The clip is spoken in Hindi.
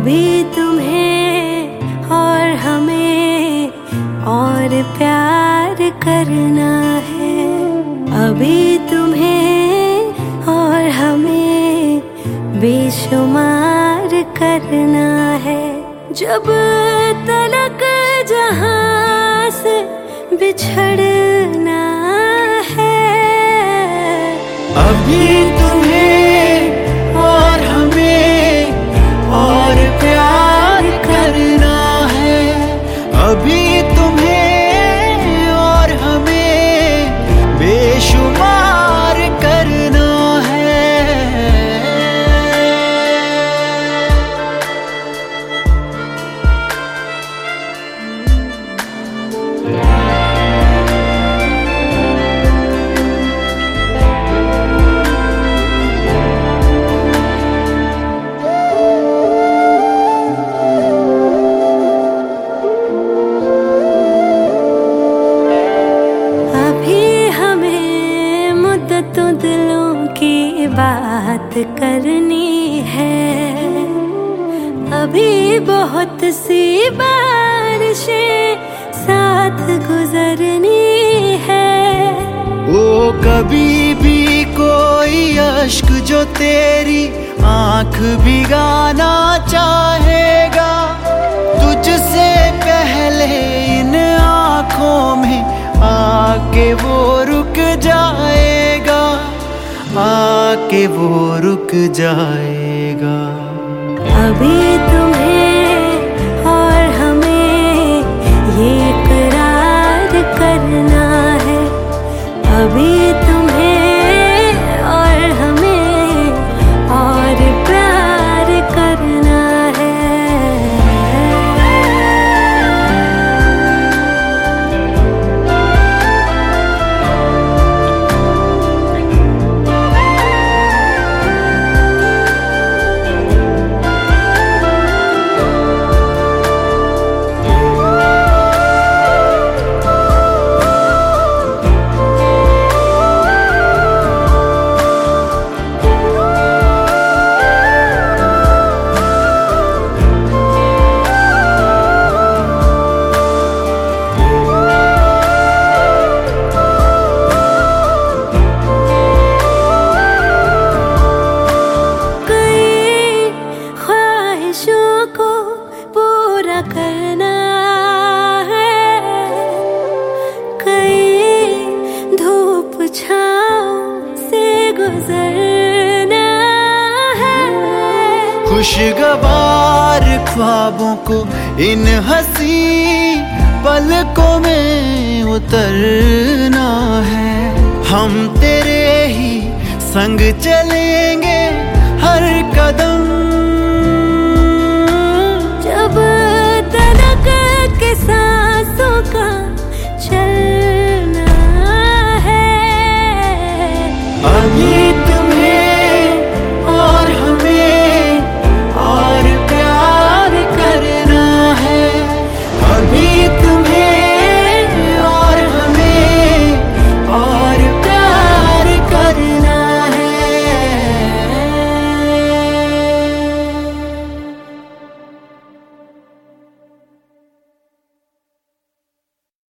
अभी तुम्हें और हमें और प्यार करना है। अभी तुम्हें और हमें बेशुमार करना है। जब तलक जहां से बिछड़ना है। अभी तुम्हें और हमें और प्यार करना है। अभी तुम्हें और हमें बेशुमार करना है। तो दिलों की बात करनी है। अभी बहुत सी बारिशें साथ गुजरनी है। वो कभी भी कोई अश्क जो तेरी आंख भिगाना चाहेगा, तुझसे पहले इन आंखों में आके वो रुक जाएगा, आके वो रुक जाएगा। अभी तुम्हें और हमें ये करार करना है। अभी तुम्हें और हमें और प्यार करना है। को पूरा करना है। कई धूप छाँव से गुजरना है। खुशगवार ख्वाबों को इन हंसी पलकों में उतरना है। हम तेरे ही संग चलेंगे हर कदम। जब तलक के सांसों का चलना है। अभी